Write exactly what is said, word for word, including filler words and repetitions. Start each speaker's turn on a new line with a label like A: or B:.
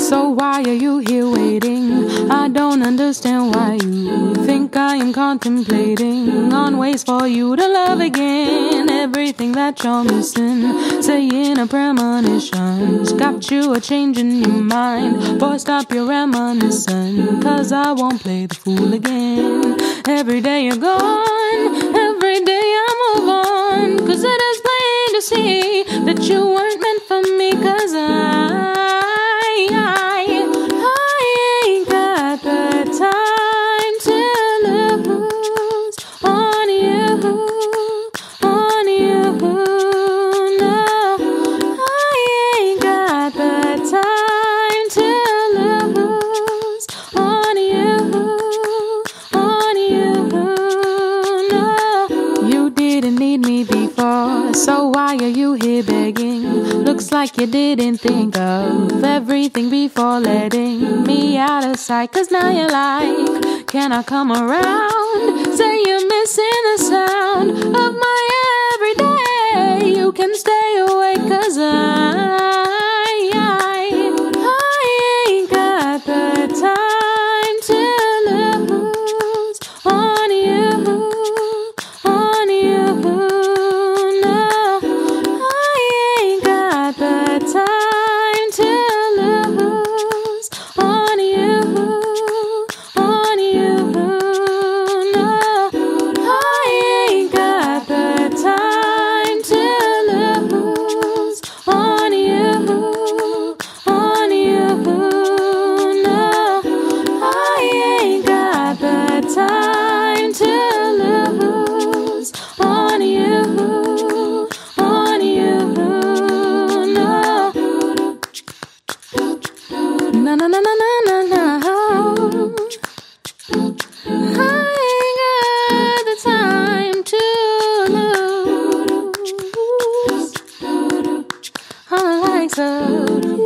A: So why are you here waiting? I don't understand why you think I am contemplating on ways for you to love again. Everything that you're missing, saying a premonition's got you a change in your mind. Boy, stop your reminiscing, cause I won't play the fool again. Every day you're gone, every day I move on, cause it is plain to see that you weren't meant for me. Cause I so why are you here begging? Looks like you didn't think of everything before letting me out of sight. Cause now you're like, can I come around? Say you're missing the sound of my everyday. You can stay away cause I, I, I ain't got the time to lose on you. Time to lose on you, on you, no. Na na na na na na na. I ain't got the time to lose on the likes of